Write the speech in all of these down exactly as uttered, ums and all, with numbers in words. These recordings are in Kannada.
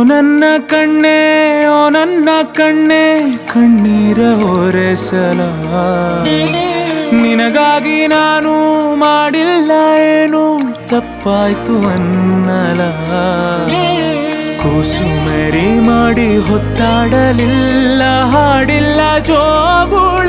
ನನ್ನ ಕಣ್ಣೆ ಓ ನನ್ನ ಕಣ್ಣೆ ಕಣ್ಣೀರ ಒರೆಸಲ ನಿನಗಾಗಿ ನಾನು ಮಾಡಿಲ್ಲ ಏನು ತಪ್ಪಾಯ್ತು ಅನ್ನಲ ಕೂಸುಮರಿ ಮಾಡಿ ಹೊತ್ತಾಡಲಿಲ್ಲ ಹಾಡಿಲ್ಲ ಜೋಗುಳ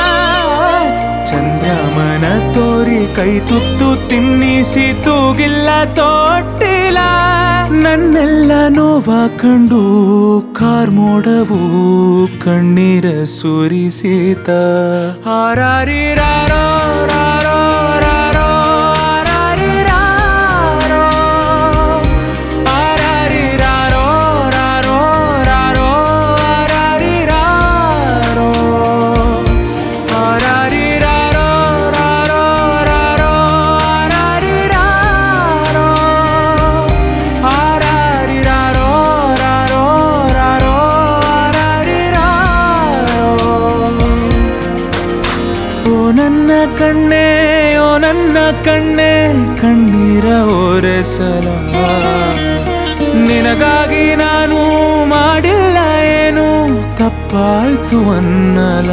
ಚಂದ್ರಮನ ತೋರಿ ಕೈ ತುತ್ತು ತಿನ್ನಿಸಿ ತೂಗಿಲ್ಲ ತೊಟ್ಟಿಲ್ಲ ನನ್ನೆಲ್ಲ ನೋವ ಕಂಡು ಕಾರ್ಮೋಡವು ಕಣ್ಣೀರ ಸುರಿಸಿತ ಹಾರಾರಿರಾರೋ ರಾರೋ ರಾರೋ ಹಾರಾರಿರಾರೋ ಹಾರಾರಿರಾರೋ ರಾರೋ ರಾರೋ ಹಾರಾರಿರಾರೋ ಹಾರಾರಿರಾರೋ ರಾರೋ ರಾರೋ ಹಾರಾರಿರಾರೋ ಹಾರಾರಿರಾರೋ ರಾರೋ ರಾರೋ ಹಾರಾರಿರಾರೋ ಓ ನನ್ನ ಕಣ್ಣೆ ಓ ನನ್ನ ಕಣ್ಣೆ ಕಣ್ಣೀರ ಒರೆಸಲ ನಿನಗಾಗಿ ನಾನು ಮಾಡಿಲ್ಲ ಏನು ತಪ್ಪಾಯ್ತು ಅನ್ನಲ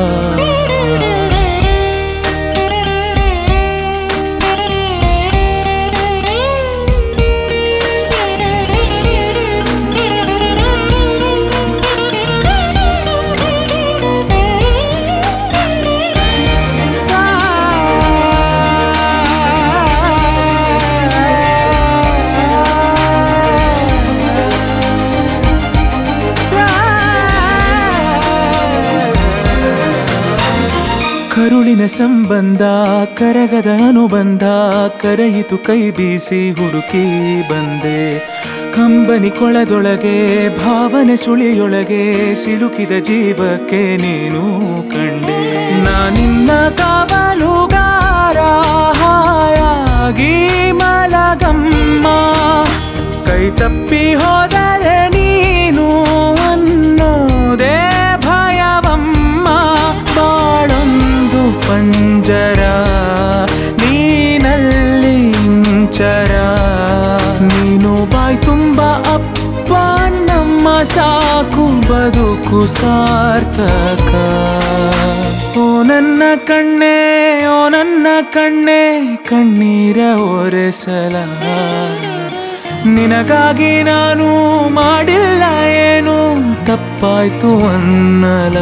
ಕರುಳಿನ ಸಂಬಂಧ ಕರಗದ ಅನುಬಂಧ ಕರೆಯಿತು ಕೈ ಬೀಸಿ ಹುಡುಕಿ ಬಂದೆ ಕಂಬನಿ ಕೊಳದೊಳಗೆ ಭಾವನೆ ಸುಳಿಯೊಳಗೆ ಸಿಲುಕಿದ ಜೀವಕ್ಕೆ ನೀನು ಕಂಡೆ ನಾನಿನ್ನ ಕಾವಲುಗಾರ ಹಾಯಾಗಿ ಮಲಗಮ್ಮ ಕೈ ತಪ್ಪಿ ಹೋದರೆ ನೀನು ಅನ್ನೋದೇ ಭಯವಮ್ಮ ಬಾಳೊಂದು ಪಂಜರ ನೀನಲ್ಲಿ ಇಂಚರ ನೀನು ಬಾಯ್ ತುಂಬ ಅಪ್ಪ ನಮ್ಮ ಸಾಕು ಬದುಕು ಸಾರ್ಥಕ ಓ ನನ್ನ ಕಣ್ಣೆ ಓ ನನ್ನ ಕಣ್ಣೆ ಕಣ್ಣೀರ ಒರೆಸಲ ನಿನಗಾಗಿ ನಾನು ಮಾಡಿಲ್ಲ ಏನು ತಪ್ಪಾಯ್ತು ಅನ್ನಲ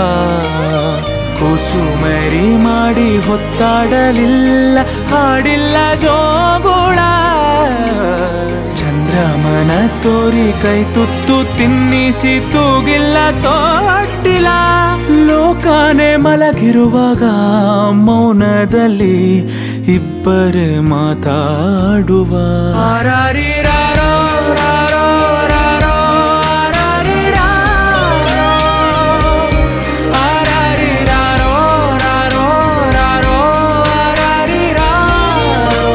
ಕೂಸುಮರಿ ಮಾಡಿ ಹೊತ್ತಾಡಲಿಲ್ಲ ಹಾಡಿಲ್ಲ ಜೋಗುಳ ಚಂದ್ರಮನ ತೋರಿ ಕೈ ತುತ್ತು ತಿನ್ನಿಸಿ ತೂಗಿಲ್ಲ ತೊಟ್ಟಿಲ್ಲ ಲೋಕನೆ ಮಲಗಿರುವಾಗ ಮೌನದಲ್ಲಿ ಇಬ್ಬರೇ ಮಾತಾಡುವ ಹಾರಾರಿರಾರೋ ರಾರೋ ರಾರೋ ಹಾರಾರಿರಾರೋ ಹಾರಾರಿರಾರೋ ರಾರೋ ರಾರೋ ಹಾರಾರಿರಾರೋ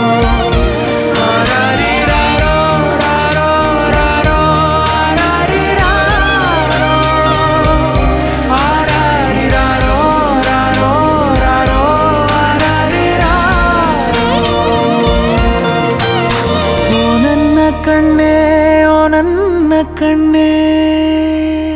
ಹಾರಾರಿರಾರೋ ರಾರೋ ರಾರೋ ಹಾರಾರಿರಾರೋ ಹಾರಾರಿರಾರೋ ರಾರೋ ರಾರೋ ಹಾರಾರಿರಾರೋ ಓ ನನ್ನ ಕಣ್ಣೆ ಓ ನನ್ನ ಕಣ್ಣೆ